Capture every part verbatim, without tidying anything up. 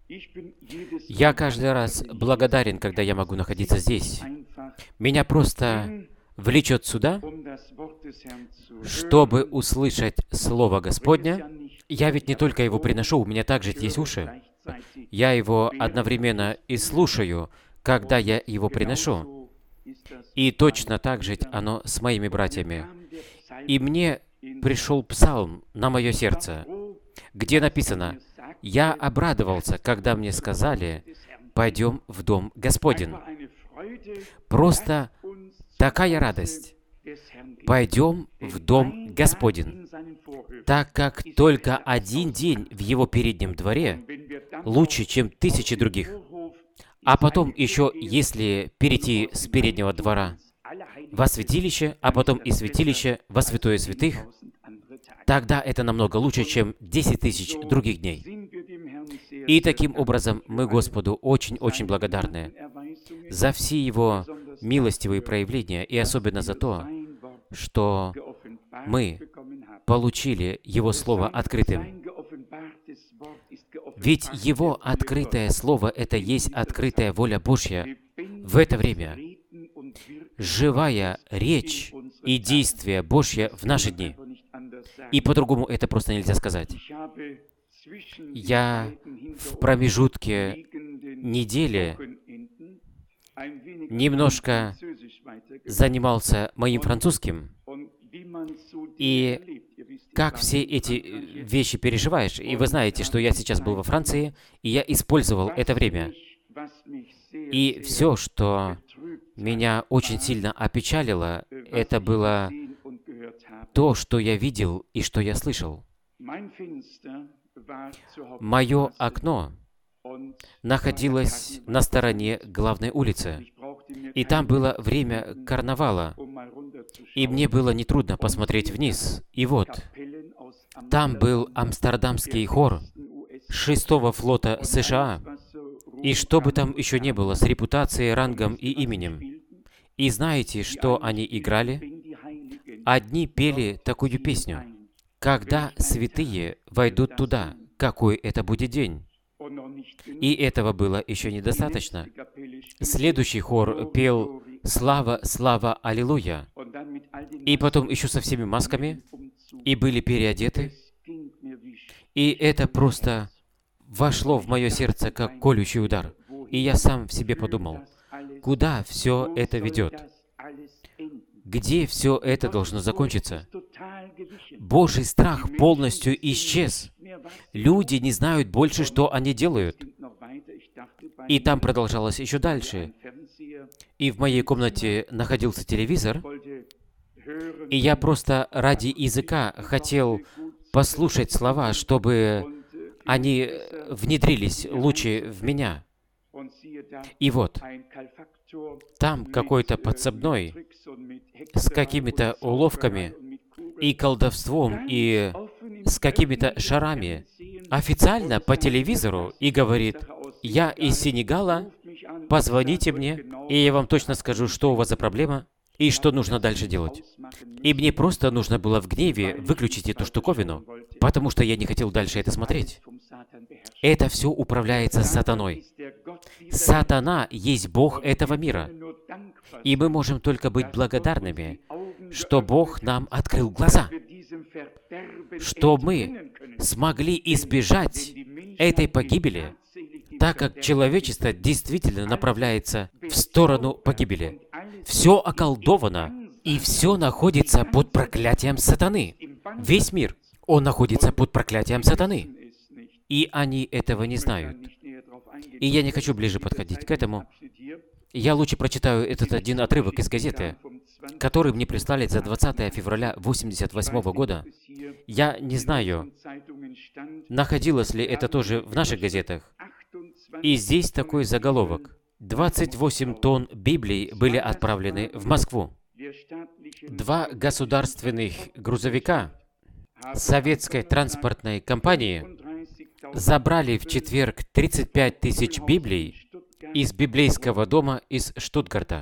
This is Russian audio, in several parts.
Я каждый раз благодарен, когда я могу находиться здесь. Меня просто влечет сюда, чтобы услышать Слово Господня. Я ведь не только его приношу, у меня также есть уши. Я его одновременно и слушаю, когда я его приношу. И точно так же оно с моими братьями. И мне пришел псалм на мое сердце, где написано: «Я обрадовался, когда мне сказали, пойдем в дом Господень». Просто такая радость. Пойдем в дом Господень, так как только один день в его переднем дворе лучше, чем тысячи других. А потом еще, если перейти с переднего двора во святилище, а потом из святилища во святое святых, тогда это намного лучше, чем десять тысяч других дней. И таким образом мы Господу очень-очень благодарны за все Его милостивые проявления, и особенно за то, что мы получили Его Слово открытым. Ведь Его открытое Слово — это есть открытая воля Божья в это время, живая речь и действие Божье в наши дни. И по-другому это просто нельзя сказать. Я в промежутке недели немножко занимался моим французским, и как все эти вещи переживаешь. И вы знаете, что я сейчас был во Франции, и я использовал это время. И все, что меня очень сильно опечалило, это было то, что я видел и что я слышал. Мое окно находилось на стороне главной улицы, и там было время карнавала, и мне было нетрудно посмотреть вниз. И вот, там был амстердамский хор шестого флота США, и что бы там еще не было с репутацией, рангом и именем. И знаете, что они играли? Одни пели такую песню: «Когда святые войдут туда, какой это будет день». И этого было еще недостаточно. Следующий хор пел «Слава, слава, аллилуйя». И потом еще со всеми масками, и были переодеты. И это просто вошло в мое сердце, как колющий удар. И я сам в себе подумал, куда все это ведет? Где все это должно закончиться? Божий страх полностью исчез. Люди не знают больше, что они делают. И там продолжалось еще дальше. И в моей комнате находился телевизор, и я просто ради языка хотел послушать слова, чтобы они внедрились лучше в меня. И вот, там какой-то подсобной с какими-то уловками и колдовством, и с какими-то шарами официально по телевизору и говорит: «Я из Сенегала, позвоните мне, и я вам точно скажу, что у вас за проблема и что нужно дальше делать». И мне просто нужно было в гневе выключить эту штуковину, потому что я не хотел дальше это смотреть. Это все управляется сатаной. Сатана есть Бог этого мира. И мы можем только быть благодарными, что Бог нам открыл глаза, что мы смогли избежать этой погибели, так как человечество действительно направляется в сторону погибели. Все околдовано, и все находится под проклятием сатаны. Весь мир, он находится под проклятием сатаны. И они этого не знают. И я не хочу ближе подходить к этому. Я лучше прочитаю этот один отрывок из газеты, который мне прислали за двадцатое февраля восемьдесят восьмого года. Я не знаю, находилось ли это тоже в наших газетах. И здесь такой заголовок. двадцать восемь тонн Библий были отправлены в Москву. Два государственных грузовика советской транспортной компании забрали в четверг тридцать пять тысяч Библий из библейского дома из Штутгарта.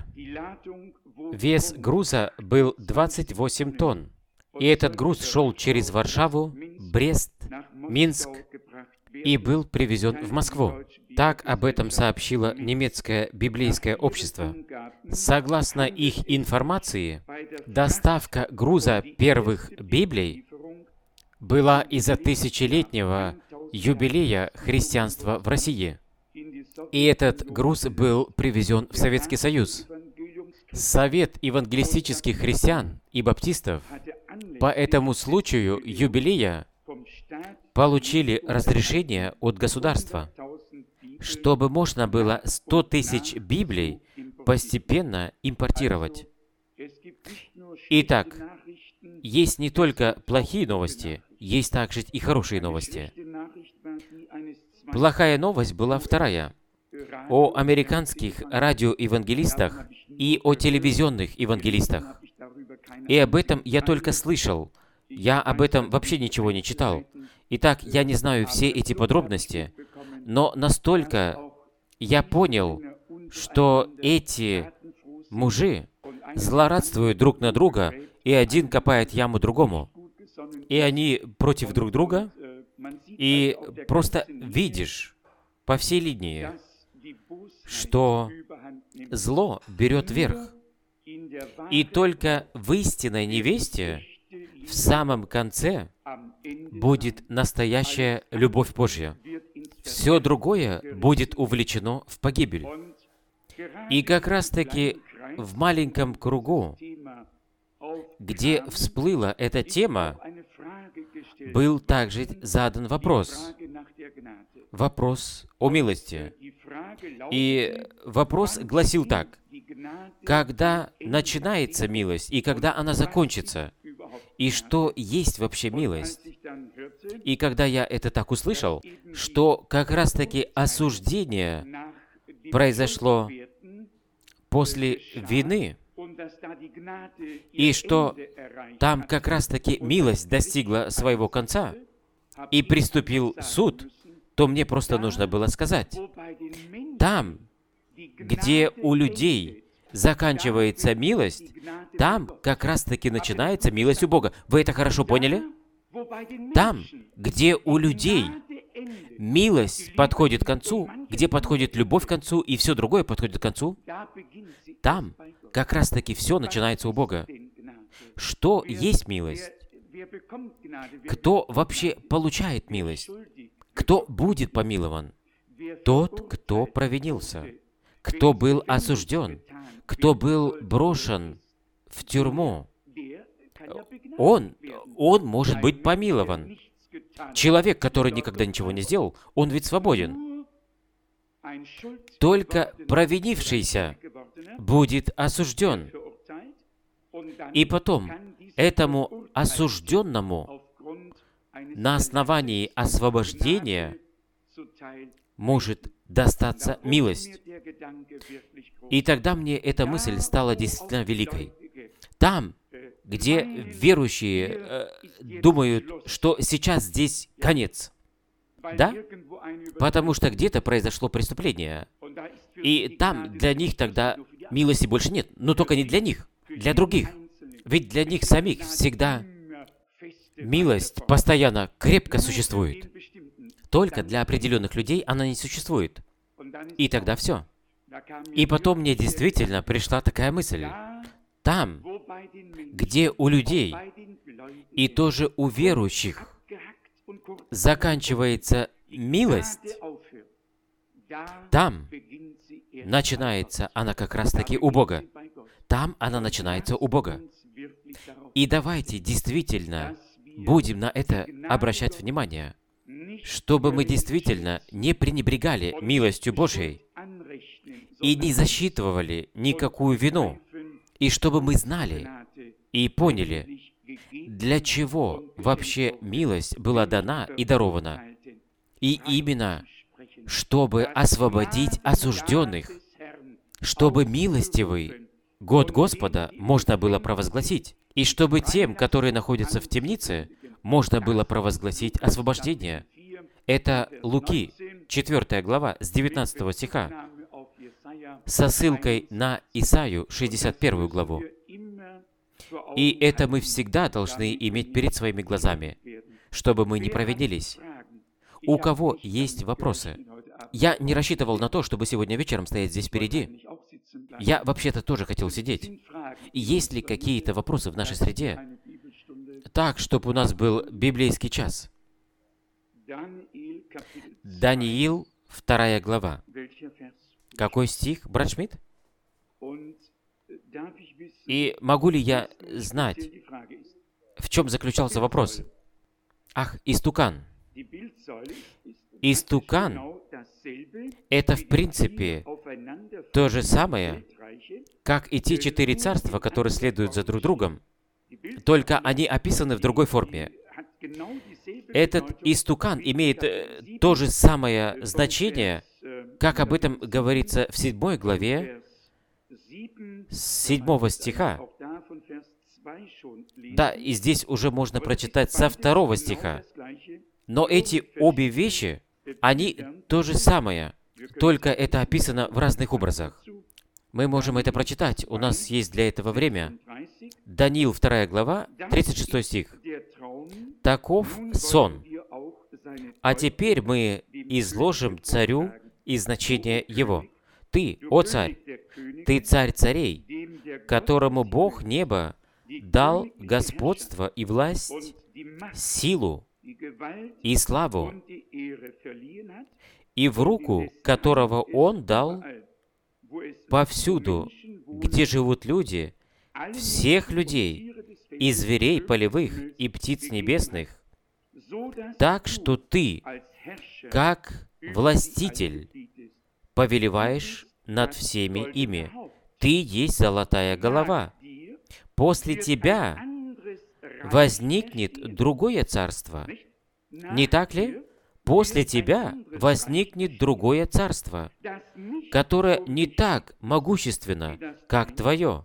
Вес груза был двадцать восемь тонн. И этот груз шел через Варшаву, Брест, Минск и был привезен в Москву. Так об этом сообщило немецкое библейское общество. Согласно их информации, доставка груза первых Библий была из-за тысячелетнего юбилея христианства в России. И этот груз был привезен в Советский Союз. Совет евангелистических христиан и баптистов по этому случаю юбилея получили разрешение от государства, чтобы можно было сто тысяч Библий постепенно импортировать. Итак, есть не только плохие новости, есть также и хорошие новости. Плохая новость была вторая. О американских радиоевангелистах и о телевизионных евангелистах. И об этом я только слышал. Я об этом вообще ничего не читал. Итак, я не знаю все эти подробности, но настолько я понял, что эти мужи злорадствуют друг на друга, и один копает яму другому. И они против друг друга, и просто видишь по всей линии, что зло берет верх. И только в истинной невесте в самом конце будет настоящая любовь Божья. Все другое будет увлечено в погибель. И как раз-таки в маленьком кругу, где всплыла эта тема, был также задан вопрос. Вопрос о милости. И вопрос гласил так: когда начинается милость и когда она закончится? И что есть вообще милость? И когда я это так услышал, что как раз-таки осуждение произошло после вины, и что там как раз-таки милость достигла своего конца, и приступил суд, то мне просто нужно было сказать, там, где у людей заканчивается милость, там как раз-таки начинается милость у Бога. Вы это хорошо поняли? Там, где у людей милость подходит к концу, где подходит любовь к концу, и все другое подходит к концу, там как раз-таки все начинается у Бога. Что есть милость? Кто вообще получает милость? Кто будет помилован? Тот, кто провинился, кто был осужден, кто был брошен в тюрьму. Он, он может быть помилован. Человек, который никогда ничего не сделал, он ведь свободен. Только провинившийся будет осужден. И потом, этому осужденному на основании освобождения может достаться милость. И тогда мне эта мысль стала действительно великой. Там, где верующие э, думают, что сейчас здесь конец, да? Потому что где-то произошло преступление, и там для них тогда милости больше нет. Но только не для них, для других. Ведь для них самих всегда милость постоянно крепко существует. Только для определенных людей она не существует. И тогда все. И потом мне действительно пришла такая мысль. Там, где у людей и тоже у верующих заканчивается милость, там начинается она как раз-таки у Бога. Там она начинается у Бога. И давайте действительно будем на это обращать внимание, чтобы мы действительно не пренебрегали милостью Божьей и не засчитывали никакую вину, и чтобы мы знали и поняли, для чего вообще милость была дана и дарована. И именно, чтобы освободить осужденных, чтобы милостивый год Господа можно было провозгласить, и чтобы тем, которые находятся в темнице, можно было провозгласить освобождение. Это Луки, четвёртая глава, с девятнадцатого стиха, со ссылкой на Исаию, шестьдесят первую главу. И это мы всегда должны иметь перед своими глазами, чтобы мы не провинились. у кого есть вопросы? Я не рассчитывал на то, чтобы сегодня вечером стоять здесь впереди. Я вообще-то тоже хотел сидеть. И есть ли какие-то вопросы в нашей среде? Так, чтобы у нас был библейский час. Даниил, вторая глава. Какой стих, брат Шмидт? И могу ли я знать, в чем заключался вопрос? Ах, истукан. Истукан — это, в принципе, то же самое, как и те четыре царства, которые следуют за друг другом, только они описаны в другой форме. Этот истукан имеет э, то же самое значение, как об этом говорится в седьмой главе, с седьмого стиха. Да, и здесь уже можно прочитать со второго стиха. Но эти обе вещи, они то же самое, только это описано в разных образах. Мы можем это прочитать, у нас есть для этого время. Даниил, вторая глава, тридцать шестой стих. «Таков сон. А теперь мы изложим царю и значение его. Ты, о царь, ты царь царей, которому Бог неба дал господство и власть, силу и славу, и в руку которого Он дал повсюду, где живут люди, всех людей, и зверей полевых, и птиц небесных, так что ты, как властитель, повелеваешь над всеми ими. Ты есть золотая голова. После тебя возникнет другое царство. Не так ли? После тебя возникнет другое царство, которое не так могущественно, как твое.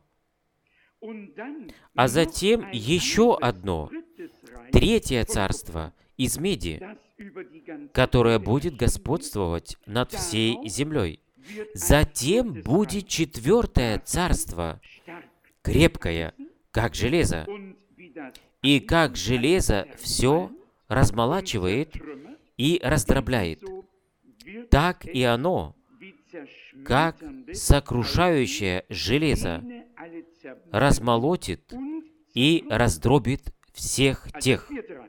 А затем еще одно, третье царство из меди, которое будет господствовать над всей землей. Затем будет четвертое царство, крепкое, как железо. И как железо все размолачивает и раздробляет, так и оно, как сокрушающее железо, размолотит и раздробит всех тех.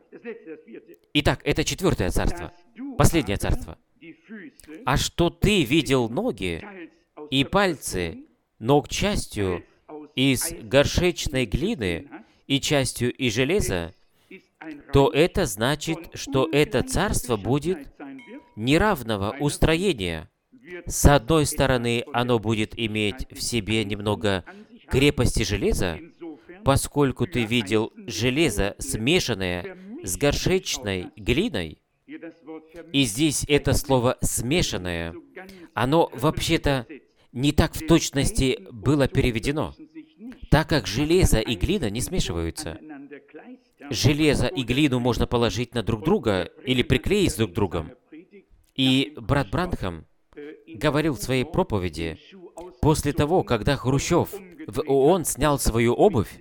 Итак, это четвертое царство, последнее царство. А что ты видел ноги и пальцы ног частью из горшечной глины и частью из железа, то это значит, что это царство будет неравного устроения. С одной стороны, оно будет иметь в себе немного крепости железа, поскольку ты видел железо, смешанное с горшечной глиной, и здесь это слово «смешанное», оно вообще-то не так в точности было переведено, так как железо и глина не смешиваются. Железо и глину можно положить на друг друга или приклеить друг к другу. И брат Бранхам говорил в своей проповеди, после того, когда Хрущев в ООН снял свою обувь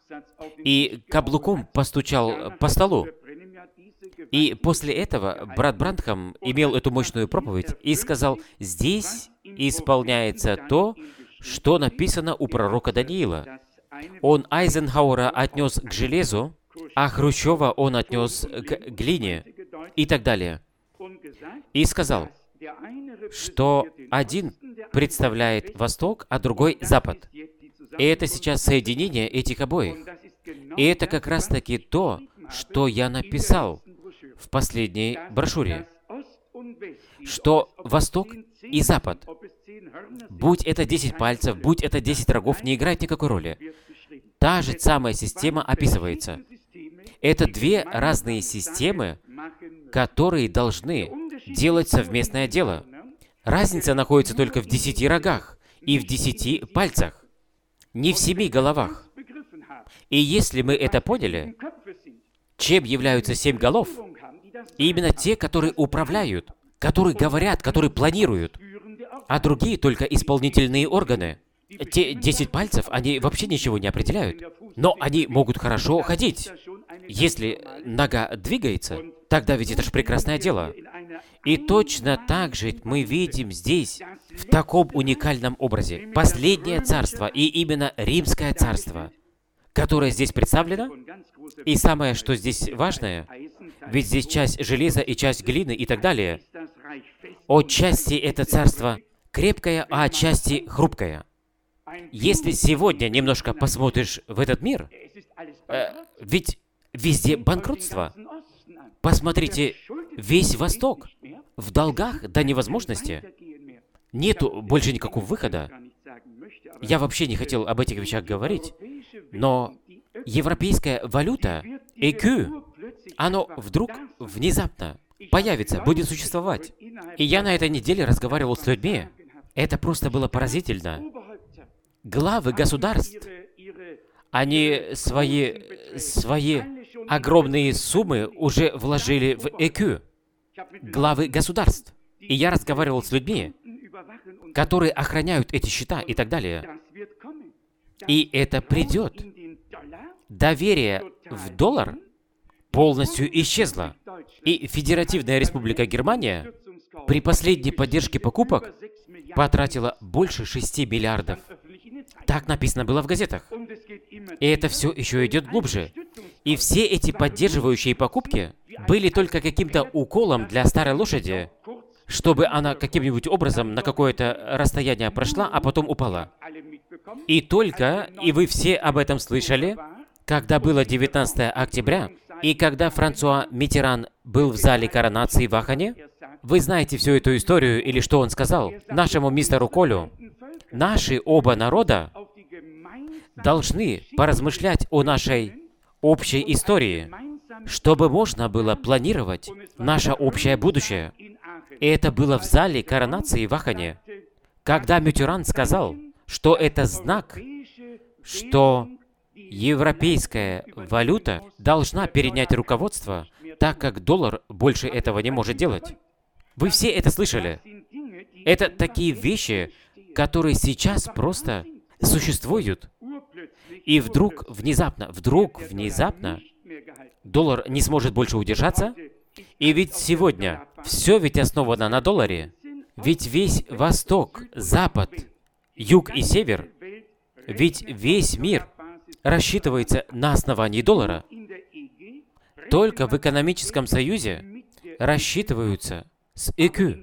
и каблуком постучал по столу, и после этого брат Бранхам имел эту мощную проповедь и сказал, здесь исполняется то, что написано у пророка Даниила. Он Айзенхауэра отнес к железу, а Хрущева он отнес к глине и так далее. И сказал, что один представляет Восток, а другой Запад. И это сейчас соединение этих обоих. И это как раз-таки то, что я написал в последней брошюре, что Восток и Запад, будь это десять пальцев, будь это десять рогов, не играет никакой роли. Та же самая система описывается. Это две разные системы, которые должны делать совместное дело. Разница находится только в десяти рогах и в десяти пальцах, не в семи головах. И если мы это поняли, чем являются семь голов? Именно те, которые управляют, которые говорят, которые планируют, а другие только исполнительные органы. Те десять пальцев, они вообще ничего не определяют, но они могут хорошо ходить. Если нога двигается, тогда ведь это же прекрасное дело. И точно так же мы видим здесь, в таком уникальном образе, последнее царство, и именно Римское царство, которое здесь представлено. И самое, что здесь важное, ведь здесь часть железа и часть глины и так далее. Отчасти это царство крепкое, а отчасти хрупкое. Если сегодня немножко посмотришь в этот мир, э, ведь везде банкротство. Посмотрите, весь Восток в долгах до невозможности. Нету больше никакого выхода. Я вообще не хотел об этих вещах говорить, но европейская валюта, ЭКЮ, оно вдруг внезапно появится, будет существовать. И я на этой неделе разговаривал с людьми. Это просто было поразительно. Главы государств, они свои, свои огромные суммы уже вложили в ЭКЮ. Главы государств. И я разговаривал с людьми, которые охраняют эти счета и так далее. И это придет. Доверие в доллар полностью исчезло. И Федеративная Республика Германия при последней поддержке покупок потратила больше шести миллиардов. Так написано было в газетах. И это все еще идет глубже. И все эти поддерживающие покупки были только каким-то уколом для старой лошади, чтобы она каким-нибудь образом на какое-то расстояние прошла, а потом упала. И только, и вы все об этом слышали, когда было девятнадцатое октября, и когда Франсуа Миттеран был в зале коронации в Ахане, вы знаете всю эту историю, или что он сказал нашему мистеру Колю. Наши оба народа должны поразмышлять о нашей общей истории, чтобы можно было планировать наше общее будущее. И это было в зале коронации в Ахане, когда Миттеран сказал, что это знак, что европейская валюта должна перенять руководство, так как доллар больше этого не может делать. Вы все это слышали? Это такие вещи, которые сейчас просто существуют. И вдруг, внезапно, вдруг, внезапно, доллар не сможет больше удержаться. И ведь сегодня все ведь основано на долларе. Ведь весь Восток, Запад, Юг и Север, ведь весь мир рассчитывается на основании доллара. Только в экономическом союзе рассчитываются с ЭКЮ.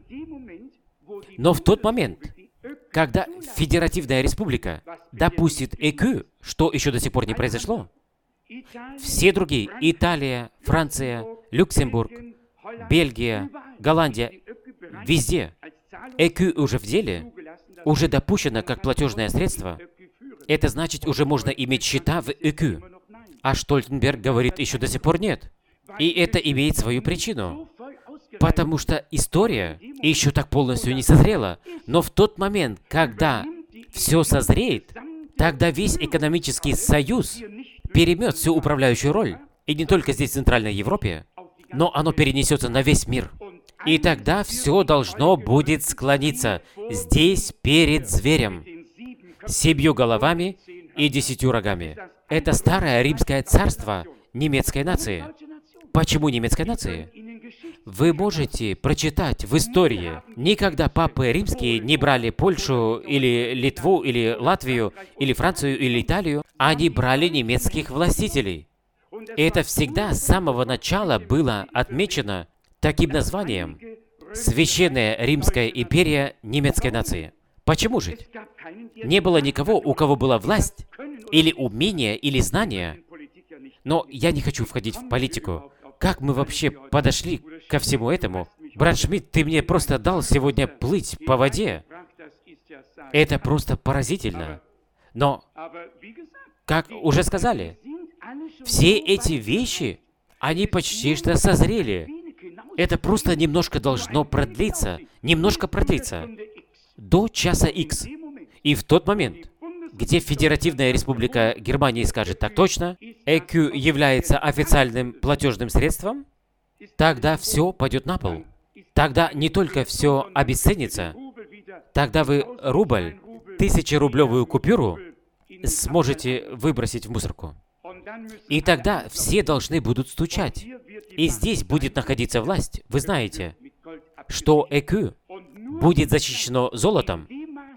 Но в тот момент, когда Федеративная Республика допустит ЭКЮ, что еще до сих пор не произошло, все другие, Италия, Франция, Люксембург, Бельгия, Голландия, везде, ЭКЮ уже в деле, уже допущено как платежное средство. Это значит, уже можно иметь счета в ЭКЮ. А Штольтенберг говорит, еще до сих пор нет. И это имеет свою причину. Потому что история еще так полностью не созрела. Но в тот момент, когда все созреет, тогда весь экономический союз переймет всю управляющую роль. И не только здесь, в Центральной Европе, но оно перенесется на весь мир. И тогда все должно будет склониться здесь перед зверем, семью головами и десятью рогами. Это старое римское царство немецкой нации. Почему немецкой нации? Вы можете прочитать в истории, никогда папы римские не брали Польшу, или Литву, или Латвию, или Францию, или Италию. Они брали немецких властителей. И это всегда с самого начала было отмечено таким названием «Священная Римская империя немецкой нации». Почему же? Не было никого, у кого была власть, или умение, или знание. Но я не хочу входить в политику. Как мы вообще подошли ко всему этому? Брат Шмидт, ты мне просто дал сегодня плыть по воде. Это просто поразительно. Но, как уже сказали, все эти вещи, они почти что созрели. Это просто немножко должно продлиться, немножко продлиться, до часа Икс. И в тот момент, где Федеративная Республика Германии скажет так точно, ЭКЮ является официальным платежным средством, тогда все пойдет на пол. Тогда не только все обесценится, тогда вы рубль, тысячерублевую купюру сможете выбросить в мусорку. И тогда все должны будут стучать. И здесь будет находиться власть, вы знаете. что Экю будет защищено золотом,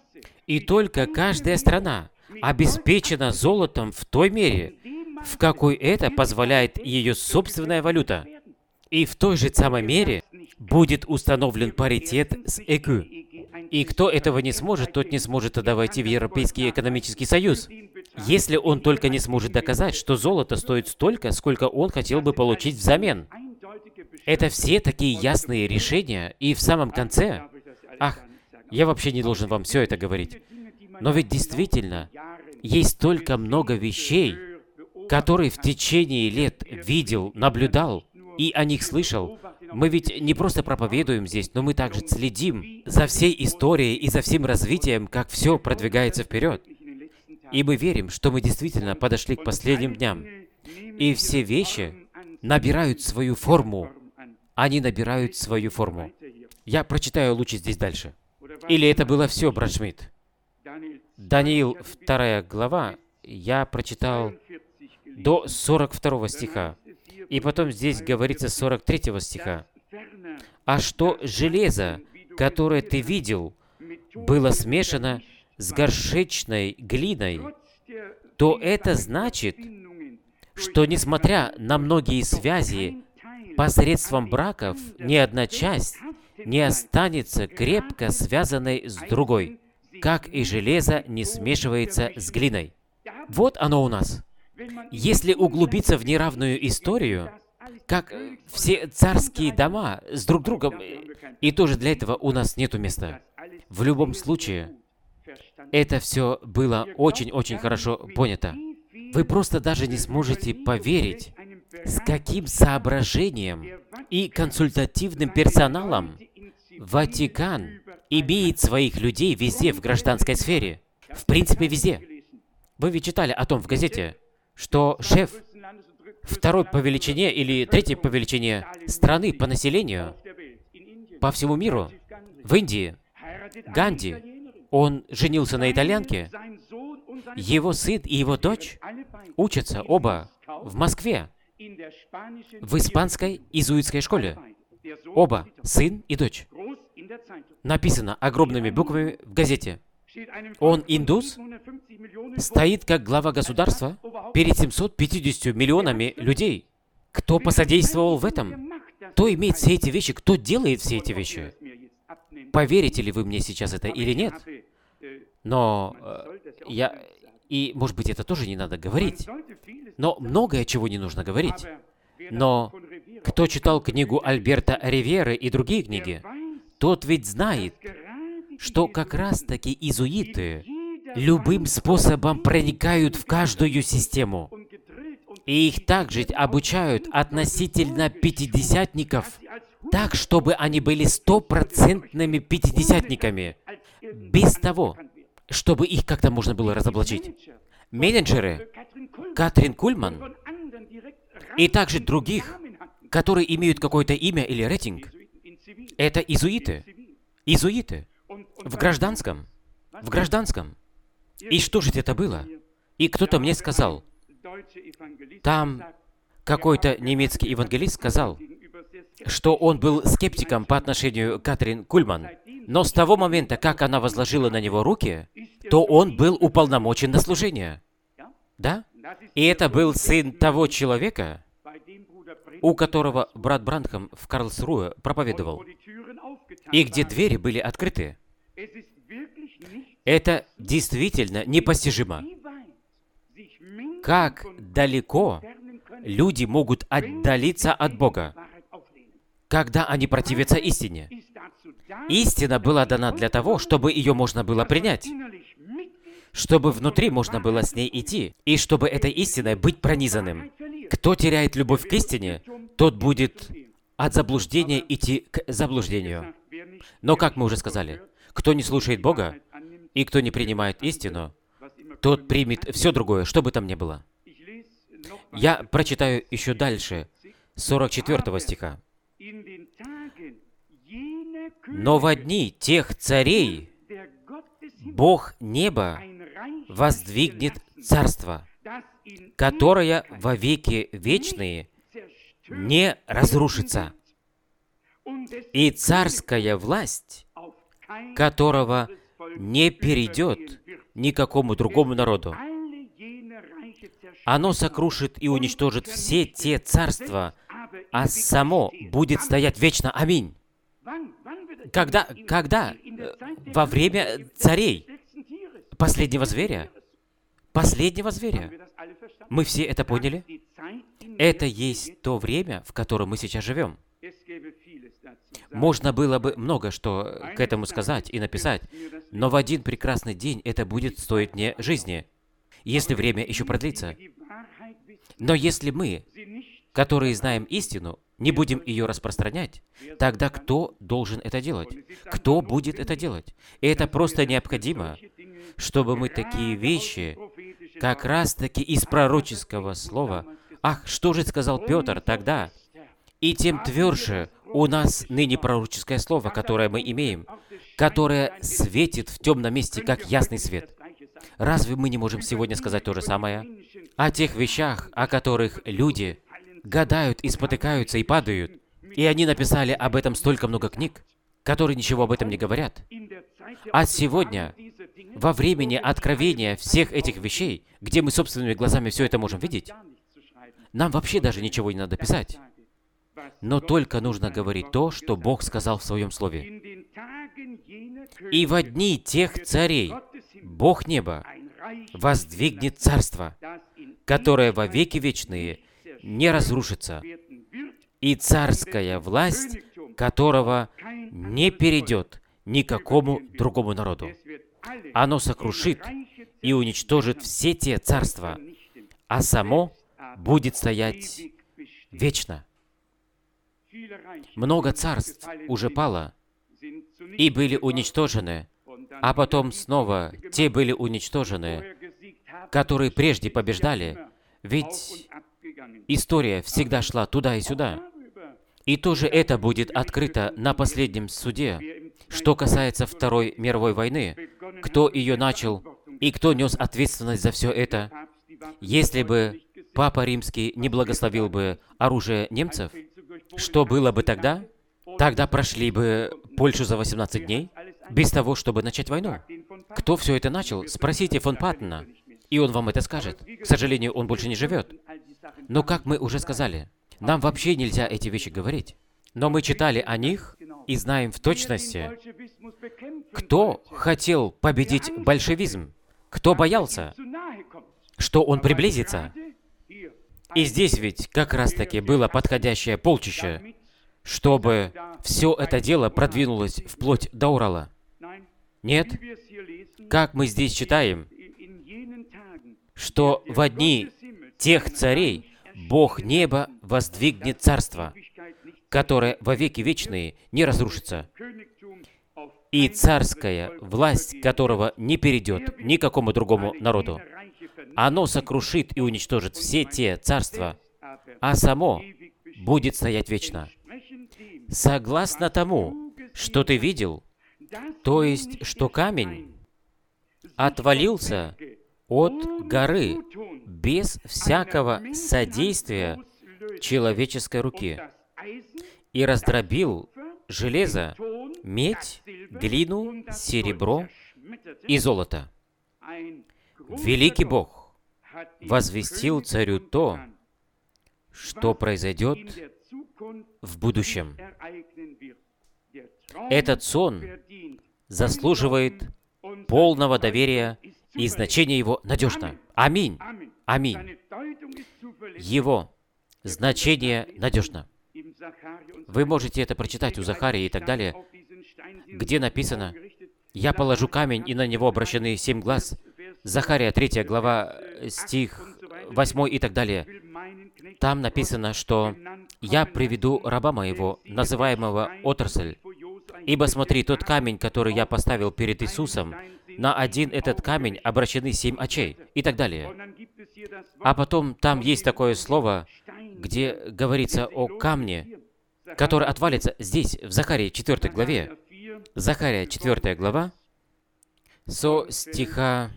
и только каждая страна обеспечена золотом в той мере, в какой это позволяет ее собственная валюта. И в той же самой мере будет установлен паритет с Экю. И кто этого не сможет, тот не сможет тогда войти в Европейский экономический союз, если он только не сможет доказать, что золото стоит столько, сколько он хотел бы получить взамен. Это все такие ясные решения, и в самом конце... Ах, я вообще не должен вам все это говорить. Но ведь действительно, есть столько много вещей, которые в течение лет видел, наблюдал и о них слышал. Мы ведь не просто проповедуем здесь, но мы также следим за всей историей и за всем развитием, как все продвигается вперед. И мы верим, что мы действительно подошли к последним дням. И все вещи набирают свою форму. Они набирают свою форму. Я прочитаю лучше здесь дальше. Или это было все, брат Шмидт? Даниил, вторая глава, я прочитал до сорок второго стиха. И потом здесь говорится с сорок третьего стиха. «А что железо, которое ты видел, было смешано с горшечной глиной, то это значит, что, несмотря на многие связи, посредством браков ни одна часть не останется крепко связанной с другой, как и железо не смешивается с глиной». Вот оно у нас. Если углубиться в неравную историю, как все царские дома с друг другом, и тоже для этого у нас нету места. В любом случае, это все было очень-очень хорошо понято. Вы просто даже не сможете поверить, с каким соображением и консультативным персоналом Ватикан имеет своих людей везде в гражданской сфере. В принципе, везде. Вы ведь читали о том в газете, что шеф второй по величине или третьей по величине страны по населению по всему миру, в Индии, Ганди, он женился на итальянке, его сын и его дочь учатся оба в Москве, в испанской иезуитской школе. Оба, сын и дочь. Написано огромными буквами в газете. Он индус, стоит как глава государства перед семьюстами пятьюдесятью миллионами людей. Кто посодействовал в этом? Кто имеет все эти вещи? Кто делает все эти вещи? Поверите ли вы мне сейчас это или нет? Но э, я... И, может быть, это тоже не надо говорить. Но многое чего не нужно говорить. Но кто читал книгу Альберта Ривьеры и другие книги, тот ведь знает, что как раз-таки иезуиты любым способом проникают в каждую систему. И их также обучают относительно пятидесятников, так, чтобы они были стопроцентными пятидесятниками, без того, чтобы их как-то можно было разоблачить. Менеджеры, Катрин Кульман, и также других, которые имеют какое-то имя или рейтинг, это иезуиты. Иезуиты. В гражданском. В гражданском. И что же это было? И кто-то мне сказал, там какой-то немецкий евангелист сказал, что он был скептиком по отношению к Катрин Кульман, но с того момента, как она возложила на него руки, то он был уполномочен на служение. Да? И это был сын того человека, у которого брат Бранхам в Карлсруhe проповедовал, и где двери были открыты. Это действительно непостижимо. Как далеко люди могут отдалиться от Бога, когда они противятся истине. Истина была дана для того, чтобы ее можно было принять, чтобы внутри можно было с ней идти, и чтобы этой истиной быть пронизанным. Кто теряет любовь к истине, тот будет от заблуждения идти к заблуждению. Но, как мы уже сказали, кто не слушает Бога, и кто не принимает истину, тот примет все другое, что бы там ни было. Я прочитаю еще дальше, сорок четвёртого стиха. «Но во дни тех царей Бог неба воздвигнет царство, которое во веки вечные не разрушится». и царская власть, которого не перейдет никакому другому народу. Оно сокрушит и уничтожит все те царства, а само будет стоять вечно. Аминь. Когда? Когда? Во время царей. Последнего зверя. Последнего зверя. Мы все это поняли? Это есть то время, в котором мы сейчас живем. Можно было бы много что к этому сказать и написать, но в один прекрасный день это будет стоить мне жизни, если время еще продлится. Но если мы, которые знаем истину, не будем ее распространять, тогда кто должен это делать? Кто будет это делать? И это просто необходимо, чтобы мы такие вещи, как раз-таки из пророческого слова, ах, что же сказал Петр тогда? И тем тверже у нас ныне пророческое слово, которое мы имеем, которое светит в темном месте, как ясный свет. Разве мы не можем сегодня сказать то же самое? О тех вещах, о которых люди гадают и спотыкаются и падают, и они написали об этом столько много книг, которые ничего об этом не говорят. А сегодня, во времени откровения всех этих вещей, где мы собственными глазами все это можем видеть, нам вообще даже ничего не надо писать. Но только нужно говорить то, что Бог сказал в Своем Слове. «И во дни тех царей Бог неба воздвигнет царство, которое во веки вечные не разрушится, и царская власть, которого не перейдет никакому другому народу. Оно сокрушит и уничтожит все те царства, а само будет стоять вечно». Много царств уже пало и были уничтожены, а потом снова те были уничтожены, которые прежде побеждали, ведь история всегда шла туда и сюда. И тоже это будет открыто на последнем суде, что касается Второй мировой войны, кто ее начал и кто нес ответственность за все это. Если бы Папа Римский не благословил бы оружие немцев, что было бы тогда? Тогда прошли бы Польшу за восемнадцать дней, без того, чтобы начать войну. Кто все это начал? Спросите фон Паттена, и он вам это скажет. К сожалению, он больше не живет. Но, как мы уже сказали, нам вообще нельзя эти вещи говорить. Но мы читали о них и знаем в точности, кто хотел победить большевизм, кто боялся, что он приблизится. И здесь ведь как раз-таки было подходящее полчище, чтобы все это дело продвинулось вплоть до Урала. Нет? Как мы здесь читаем, что в дни тех царей Бог неба воздвигнет царство, которое во веки вечные не разрушится, и царская власть которого не перейдет никакому другому народу. Оно сокрушит и уничтожит все те царства, а само будет стоять вечно. Согласно тому, что ты видел, то есть, что камень отвалился от горы без всякого содействия человеческой руки и раздробил железо, медь, глину, серебро и золото. Великий Бог возвестил царю то, что произойдет в будущем. Этот сон заслуживает полного доверия, и значение его надежно. Аминь. Аминь. Его значение надежно. Вы можете это прочитать у Захарии и так далее, где написано: «Я положу камень, и на него обращены семь глаз». Захария, третья глава, стих восьмой и так далее. Там написано, что «Я приведу раба моего, называемого отрасль, ибо смотри, тот камень, который я поставил перед Иисусом, на один этот камень обращены семь очей», и так далее. А потом там есть такое слово, где говорится о камне, который отвалится здесь, в Захарии четвёртой главе. Захария четвёртая глава, со стиха...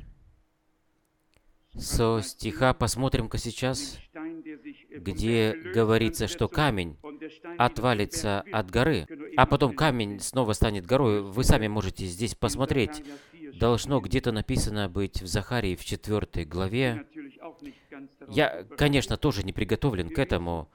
Со стиха, посмотрим-ка сейчас, где говорится, что камень, отвалится от горы, а потом камень снова станет горой. Вы сами можете здесь посмотреть. Должно где-то написано быть в Захарии в четвёртой главе. Я, конечно, тоже не приготовлен к этому.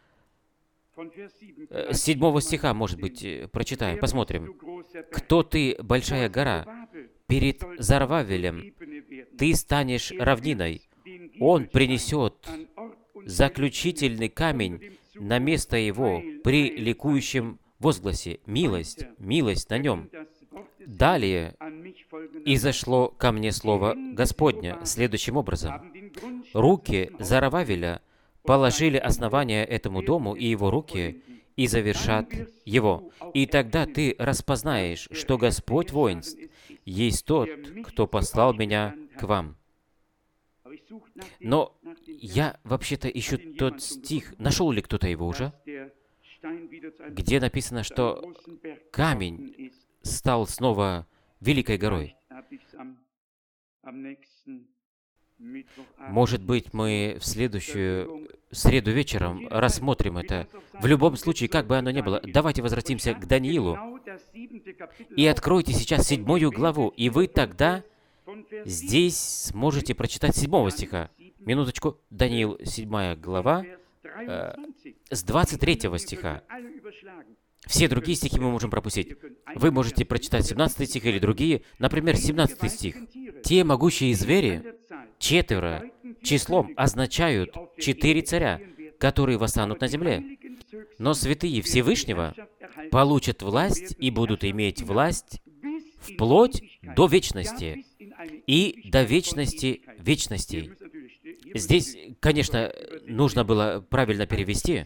С седьмого стиха, может быть, прочитаем, посмотрим. «Кто ты, большая гора? Перед Зарвавелем ты станешь равниной. Он принесет заключительный камень на место его при ликующем возгласе. Милость, милость на нем». Далее изошло ко мне слово Господня следующим образом. «Руки Зарвавеля положили основание этому дому, и его руки и завершат его. И тогда ты распознаешь, что Господь воинств есть тот, кто послал меня к вам». Но я вообще-то ищу тот стих, нашел ли кто-то его уже, где написано, что камень стал снова великой горой. Может быть, мы в следующую среду вечером рассмотрим это. В любом случае, как бы оно ни было, давайте возвратимся к Даниилу. И откройте сейчас седьмую главу, и вы тогда здесь сможете прочитать седьмого стиха. Минуточку. Даниил, седьмая глава, э, с двадцать третьего стиха. Все другие стихи мы можем пропустить. Вы можете прочитать семнадцатый стих или другие. Например, семнадцатый стих. «Те могущие звери, четверо, числом означают четыре царя, которые восстанут на земле. Но святые Всевышнего получат власть и будут иметь власть вплоть до вечности и до вечности вечностей». Здесь, конечно, нужно было правильно перевести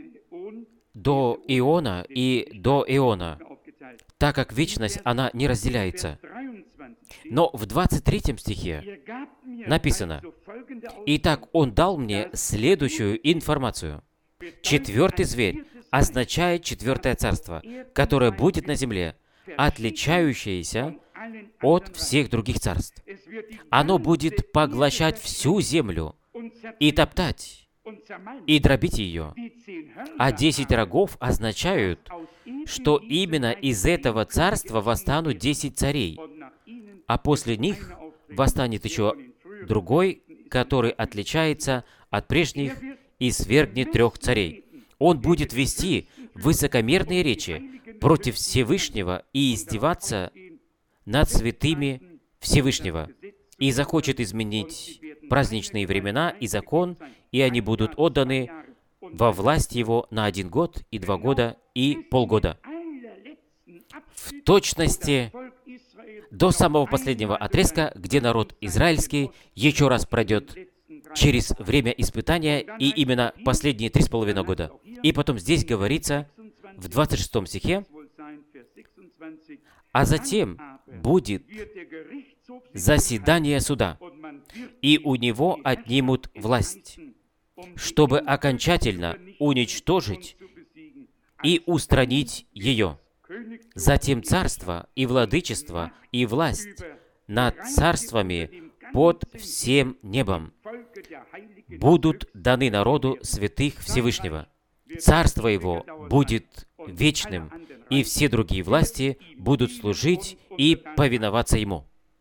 «до Иона» и «до Иона», так как вечность, она не разделяется. Но в двадцать третьем стихе написано: «Итак, он дал мне следующую информацию. Четвертый зверь означает четвертое царство, которое будет на земле, отличающееся от всех других царств. Оно будет поглощать всю землю и топтать, и дробить ее. А десять рогов означают, что именно из этого царства восстанут десять царей, а после них восстанет еще другой, который отличается от прежних и свергнет трех царей. Он будет вести высокомерные речи против Всевышнего и издеваться над святыми Всевышнего, и захочет изменить праздничные времена и закон, и они будут отданы во власть его на один год, и два года, и полгода». В точности до самого последнего отрезка, где народ израильский еще раз пройдет через время испытания, и именно последние три с половиной года. И потом здесь говорится в двадцать шестом стихе: «А затем будет заседание суда, и у него отнимут власть, чтобы окончательно уничтожить и устранить ее. Затем царство и владычество и власть над царствами под всем небом будут даны народу святых Всевышнего. Царство его будет вечным, и все другие власти будут служить и повиноваться ему».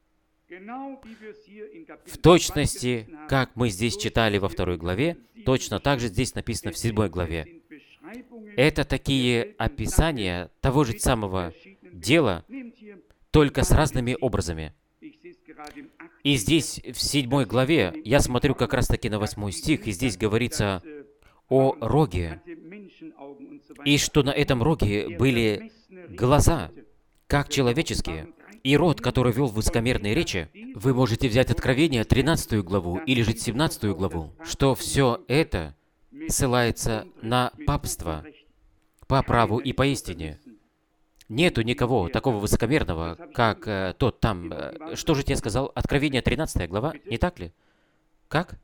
В точности, как мы здесь читали во второй главе, точно так же здесь написано в седьмой главе. Это такие описания того же самого дела, только с разными образами. И здесь, в седьмой главе, я смотрю как раз-таки на восьмой стих, и здесь говорится о роге, и что на этом роге были глаза, как человеческие, и рот, который вел высокомерные речи. Вы можете взять Откровение, тринадцатую главу, или же семнадцатую главу, что все это ссылается на папство, по праву и поистине. Нету никого такого высокомерного, как э, тот там. Э, что же тебе сказал? Откровение, тринадцатая глава, не так ли? Как?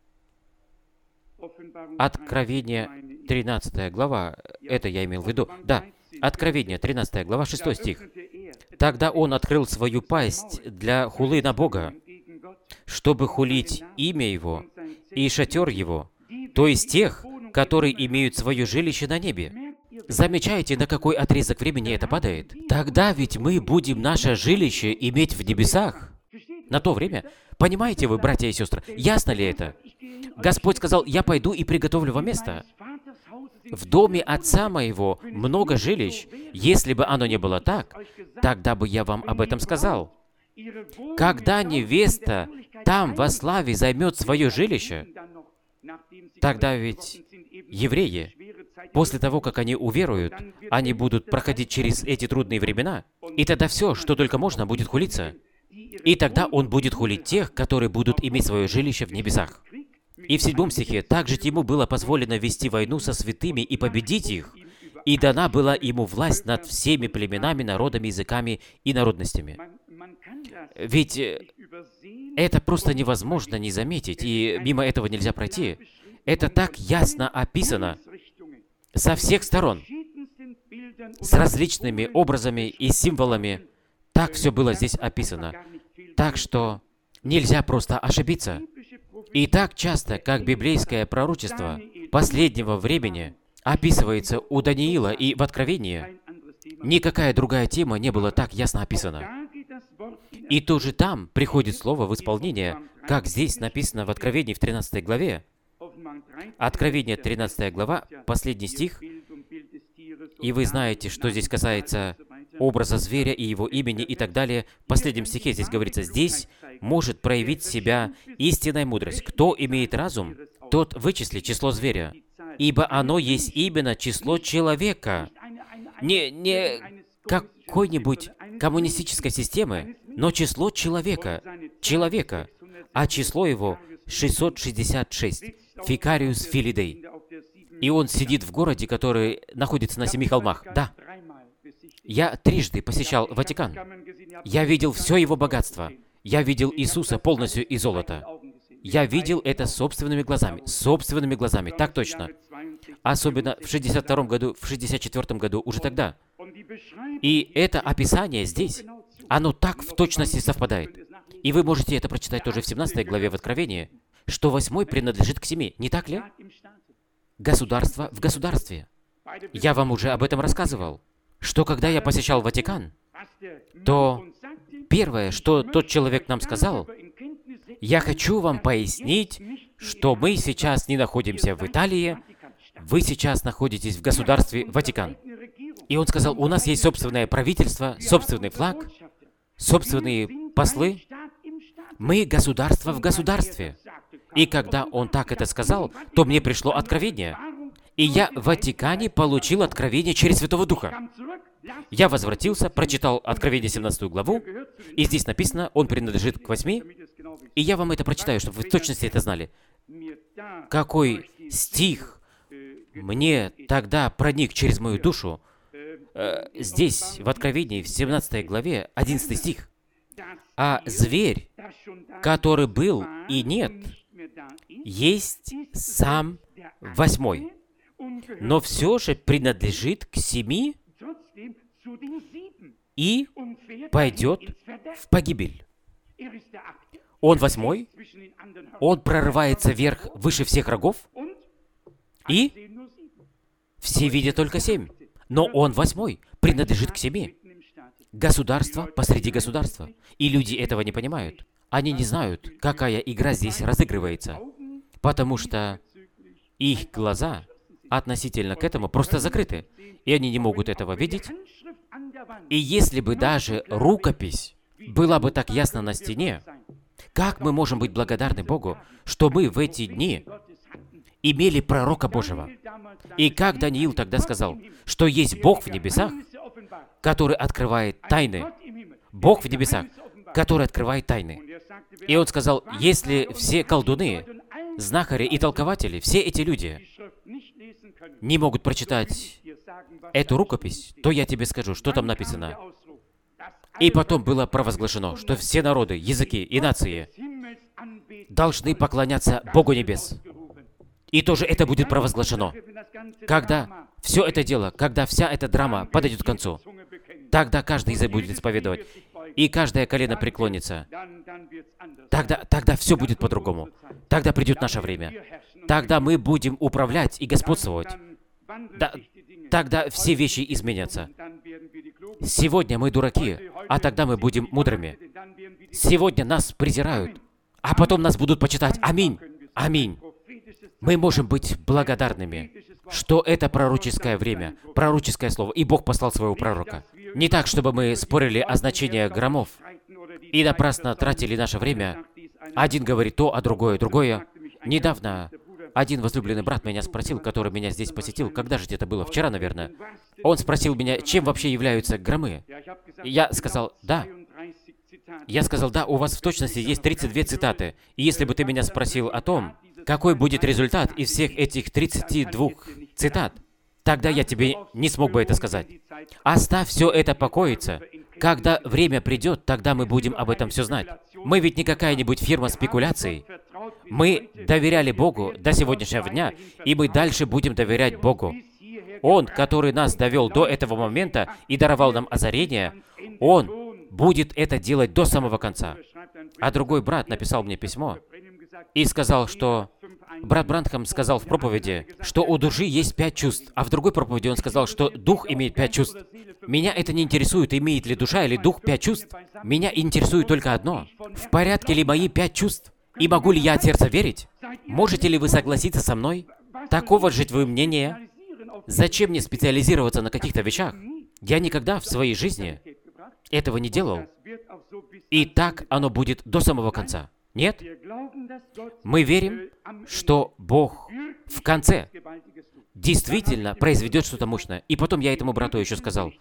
Откровение, тринадцатая глава, это я имел в виду. Да, Откровение, тринадцатая глава, шестой стих. «Тогда он открыл свою пасть для хулы на Бога, чтобы хулить имя Его и шатер Его, то есть тех, которые имеют свое жилище на небе». Замечаете, на какой отрезок времени это падает? Тогда ведь мы будем наше жилище иметь в небесах. На то время. Понимаете вы, братья и сестры, ясно ли это? Господь сказал, я пойду и приготовлю вам место. В доме Отца Моего много жилищ. Если бы оно не было так, тогда бы я вам об этом сказал. Когда невеста там во славе займет свое жилище, тогда ведь евреи, после того, как они уверуют, они будут проходить через эти трудные времена, и тогда все, что только можно, будет хулиться. И тогда он будет хулить тех, которые будут иметь свое жилище в небесах. И в седьмом стихе, «Также ему было позволено вести войну со святыми и победить их, и дана была ему власть над всеми племенами, народами, языками и народностями». Ведь это просто невозможно не заметить, и мимо этого нельзя пройти. Это так ясно описано со всех сторон, с различными образами и символами. Так все было здесь описано. Так что нельзя просто ошибиться. И так часто, как библейское пророчество последнего времени описывается у Даниила и в Откровении, никакая другая тема не была так ясно описана. И тоже там приходит слово в исполнение, как здесь написано в Откровении в тринадцатой главе. Откровение тринадцатая глава, последний стих. И вы знаете, что здесь касается образа зверя и его имени и так далее. В последнем стихе здесь говорится, здесь может проявить себя истинная мудрость. Кто имеет разум, тот вычисли число зверя, ибо оно есть именно число человека. Не, не какой-нибудь коммунистической системы, но число человека, человека, а число его шестьсот шестьдесят шесть, Фикариус Филидей. И он сидит в городе, который находится на семи холмах. Да. Я трижды посещал Ватикан. Я видел все его богатство. Я видел Иисуса полностью из золота. Я видел это собственными глазами. Собственными глазами, так точно. Особенно в шестьдесят втором году, в шестьдесят четвёртом году, уже тогда. И это описание здесь, оно так в точности совпадает. И вы можете это прочитать тоже в семнадцатой главе в Откровении, что восьмой принадлежит к семи, не так ли? Государство в государстве. Я вам уже об этом рассказывал, что когда я посещал Ватикан, то первое, что тот человек нам сказал, я хочу вам пояснить, что мы сейчас не находимся в Италии, вы сейчас находитесь в государстве Ватикан. И он сказал, у нас есть собственное правительство, собственный флаг, собственные послы. Мы государство в государстве. И когда он так это сказал, то мне пришло откровение. И я в Ватикане получил откровение через Святого Духа. Я возвратился, прочитал Откровение семнадцатую главу, и здесь написано, он принадлежит к восьми, и я вам это прочитаю, чтобы вы в точности это знали. Какой стих мне тогда проник через мою душу, э, здесь, в Откровении, в семнадцатой главе, одиннадцатый стих. «А зверь, который был и нет, есть сам восьмой, но все же принадлежит к семи и пойдет в погибель». Он восьмой, он прорывается вверх выше всех рогов, и все видят только семь. Но он восьмой, принадлежит к семи. Государство посреди государства. И люди этого не понимают. Они не знают, какая игра здесь разыгрывается. Потому что их глаза относительно к этому просто закрыты. И они не могут этого видеть. И если бы даже рукопись была бы так ясно на стене, как мы можем быть благодарны Богу, что мы в эти дни имели пророка Божьего? И как Даниил тогда сказал, что есть Бог в небесах, который открывает тайны. Бог в небесах, который открывает тайны. И он сказал, если все колдуны, знахари и толкователи, все эти люди не могут прочитать эту рукопись, то я тебе скажу, что там написано. И потом было провозглашено, что все народы, языки и нации должны поклоняться Богу небес. И тоже это будет провозглашено. Когда все это дело, когда вся эта драма подойдет к концу, тогда каждый язык будет исповедовать, и каждое колено преклонится. Тогда, тогда все будет по-другому. Тогда придет наше время. Тогда мы будем управлять и господствовать. Да, тогда все вещи изменятся. Сегодня мы дураки, а тогда мы будем мудрыми. Сегодня нас презирают, а потом нас будут почитать. Аминь. Аминь. Мы можем быть благодарными, что это пророческое время, пророческое слово, и Бог послал своего пророка. Не так, чтобы мы спорили о значении громов и напрасно тратили наше время. Один говорит то, а другое другое. Недавно один возлюбленный брат меня спросил, который меня здесь посетил, когда же это было, вчера, наверное. Он спросил меня, чем вообще являются громы. Я сказал, да. Я сказал, да, у вас в точности есть тридцать две цитаты. И если бы ты меня спросил о том, какой будет результат из всех этих тридцати двух цитат, тогда я тебе не смог бы это сказать. Оставь все это покоиться. Когда время придет, тогда мы будем об этом все знать. Мы ведь не какая-нибудь фирма спекуляций. Мы доверяли Богу до сегодняшнего дня, и мы дальше будем доверять Богу. Он, который нас довел до этого момента и даровал нам озарение, Он будет это делать до самого конца. А другой брат написал мне письмо и сказал, что брат Бранхам сказал в проповеди, что у души есть пять чувств, а в другой проповеди он сказал, что дух имеет пять чувств. Меня это не интересует, имеет ли душа или дух пять чувств. Меня интересует только одно. В порядке ли мои пять чувств? И могу ли я от сердца верить? Можете ли вы согласиться со мной? Такого же вы мнения? Зачем мне специализироваться на каких-то вещах? Я никогда в своей жизни этого не делал. И так оно будет до самого конца. Нет? Мы верим, что Бог в конце действительно произведет что-то мощное. И потом я этому брату еще сказал,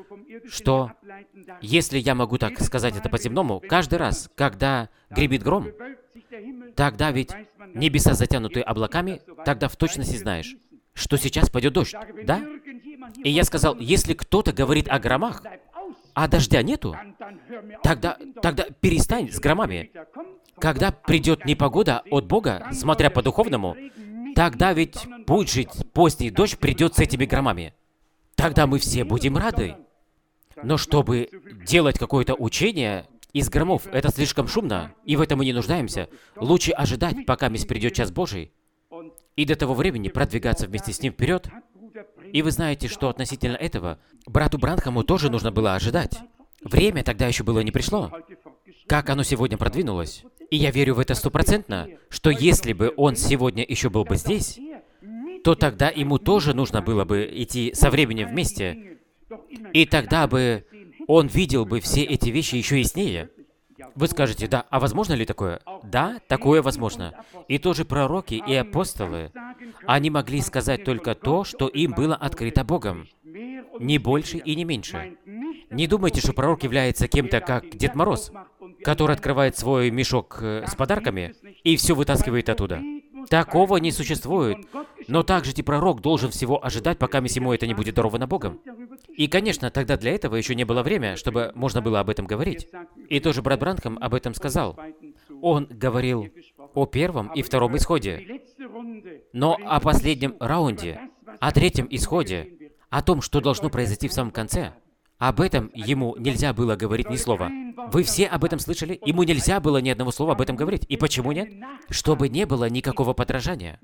что если я могу так сказать это по-земному, каждый раз, когда гремит гром, тогда ведь небеса затянуты облаками, тогда в точности знаешь, что сейчас пойдет дождь, да? И я сказал, если кто-то говорит о громах, а дождя нету, тогда, тогда перестань с громами. Когда придет непогода от Бога, смотря по-духовному, тогда ведь будет жить поздний дождь придет с этими громами. Тогда мы все будем рады. Но чтобы делать какое-то учение из громов, это слишком шумно, и в этом мы не нуждаемся. Лучше ожидать, пока мисс придет час Божий, и до того времени продвигаться вместе с ним вперед. И вы знаете, что относительно этого, брату Бранхаму тоже нужно было ожидать. Время тогда еще было не пришло. Как оно сегодня продвинулось. И я верю в это стопроцентно, что если бы он сегодня еще был бы здесь, то тогда ему тоже нужно было бы идти со временем вместе. И тогда бы он видел бы все эти вещи еще яснее. Вы скажете, да, а возможно ли такое? Да, такое возможно. И тоже пророки и апостолы, они могли сказать только то, что им было открыто Богом. Не больше и не меньше. Не думайте, что пророк является кем-то, как Дед Мороз, который открывает свой мешок э, с подарками и все вытаскивает оттуда. Такого не существует. Но также и пророк должен всего ожидать, пока ему это не будет даровано Богом. И, конечно, тогда для этого еще не было времени, чтобы можно было об этом говорить. И тоже брат Бранхам об этом сказал. Он говорил о первом и втором исходе. Но о последнем раунде, о третьем исходе, о том, что должно произойти в самом конце, об этом ему нельзя было говорить ни слова. Вы все об этом слышали? Ему нельзя было ни одного слова об этом говорить. И почему нет? Чтобы не было никакого подражания.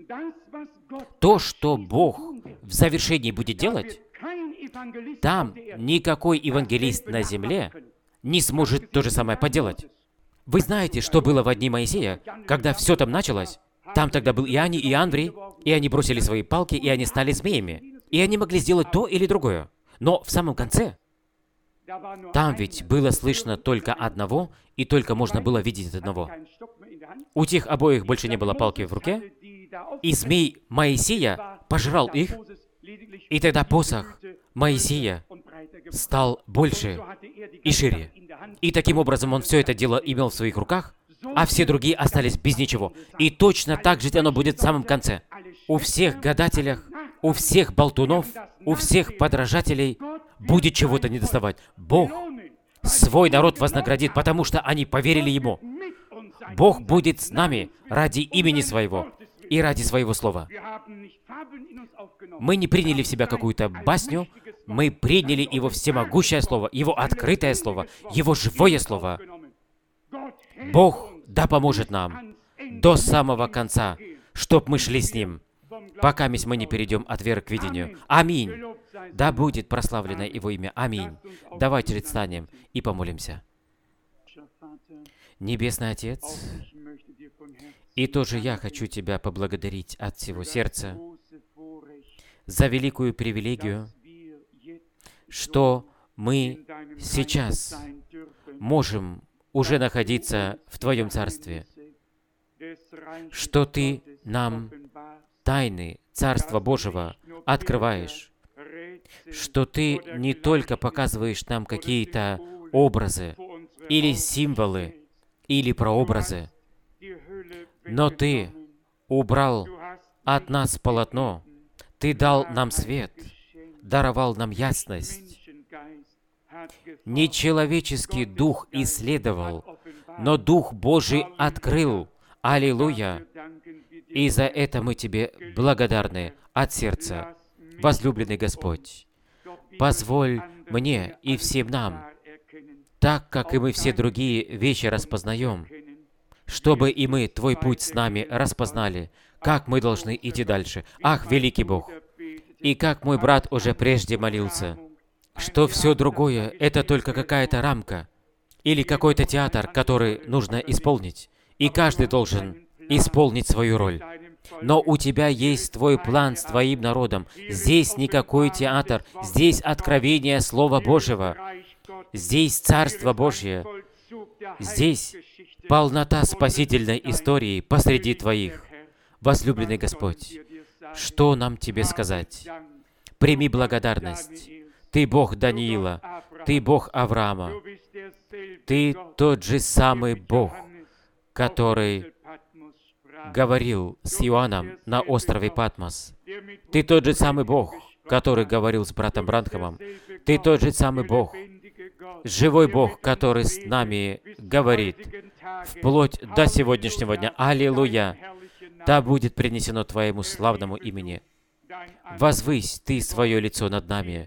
То, что Бог в завершении будет делать, там никакой евангелист на земле не сможет то же самое поделать. Вы знаете, что было в дни Моисея, когда все там началось? Там тогда был и Ани, и Андрей, и они бросили свои палки, и они стали змеями. И они могли сделать то или другое. Но в самом конце, там ведь было слышно только одного, и только можно было видеть одного. У тех обоих больше не было палки в руке, и змей Моисея пожрал их, и тогда посох Моисея стал больше и шире. И таким образом он все это дело имел в своих руках, а все другие остались без ничего. И точно так же оно будет в самом конце. У всех гадателях, у всех болтунов, у всех подражателей будет чего-то недоставать. Бог свой народ вознаградит, потому что они поверили Ему. Бог будет с нами ради имени Своего и ради Своего Слова. Мы не приняли в себя какую-то басню, мы приняли Его всемогущее Слово, Его открытое Слово, Его живое Слово. Бог да поможет нам до самого конца, чтоб мы шли с Ним, пока мы не перейдем от веры к видению. Аминь. Да будет прославлено Его имя. Аминь. Давайте же встанем и помолимся. Небесный Отец, и тоже я хочу Тебя поблагодарить от всего сердца за великую привилегию, что мы сейчас можем уже находиться в Твоем Царстве, что Ты нам тайны Царства Божьего открываешь, что Ты не только показываешь нам какие-то образы или символы, или прообразы, но Ты убрал от нас полотно, Ты дал нам свет, даровал нам ясность. Не человеческий дух исследовал, но Дух Божий открыл. Аллилуйя! И за это мы Тебе благодарны от сердца. Возлюбленный Господь, позволь мне и всем нам, так как и мы все другие вещи распознаем, чтобы и мы Твой путь с нами распознали, как мы должны идти дальше. Ах, великий Бог! И как мой брат уже прежде молился, что все другое — это только какая-то рамка или какой-то театр, который нужно исполнить, и каждый должен исполнить свою роль. Но у Тебя есть Твой план с Твоим народом. Здесь никакой театр, здесь откровение Слова Божьего, здесь Царство Божье, здесь полнота спасительной истории посреди Твоих. Возлюбленный Господь, что нам Тебе сказать? Прими благодарность. Ты Бог Даниила, Ты Бог Авраама, Ты тот же самый Бог, который говорил с Иоанном на острове Патмос. Ты тот же самый Бог, который говорил с братом Бранхамом. Ты тот же самый Бог, живой Бог, который с нами говорит вплоть до сегодняшнего дня. Аллилуйя! Да будет принесено Твоему славному имени. Возвысь Ты свое лицо над нами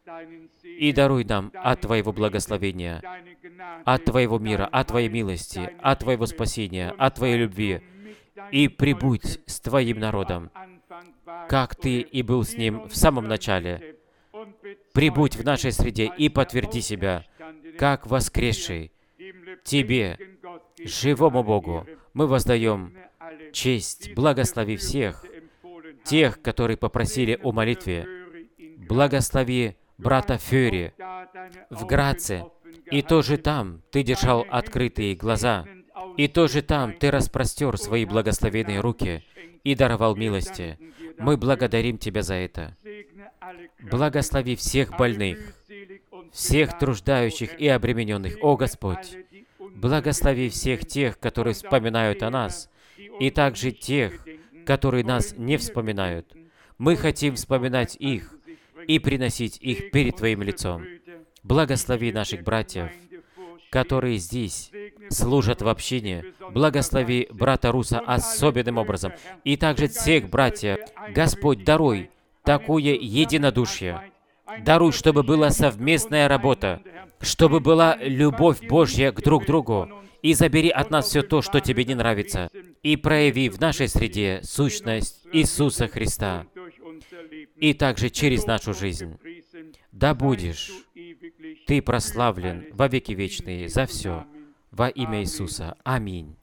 и даруй нам от Твоего благословения, от Твоего мира, от Твоей милости, от Твоего спасения, от Твоей любви, и прибудь с Твоим народом, как Ты и был с ним в самом начале. Прибудь в нашей среде и подтверди себя, как воскресший. Тебе, живому Богу, мы воздаем честь. Благослови всех, тех, которые попросили о молитве. Благослови брата Фёри в Граце. И тоже там Ты держал открытые глаза. И тоже там Ты распростер свои благословенные руки и даровал милости. Мы благодарим Тебя за это. Благослови всех больных, всех труждающих и обремененных, о Господь. Благослови всех тех, которые вспоминают о нас, и также тех, которые нас не вспоминают. Мы хотим вспоминать их и приносить их перед Твоим лицом. Благослови наших братьев, которые здесь служат в общине. Благослови брата Руса особенным образом. И также всех братьев. Господь, даруй такое единодушие. Даруй, чтобы была совместная работа, чтобы была любовь Божья к друг другу. И забери от нас все то, что Тебе не нравится. И прояви в нашей среде сущность Иисуса Христа. И также через нашу жизнь. Да будешь Ты прославлен во веки вечные за все. Во имя Иисуса. Аминь.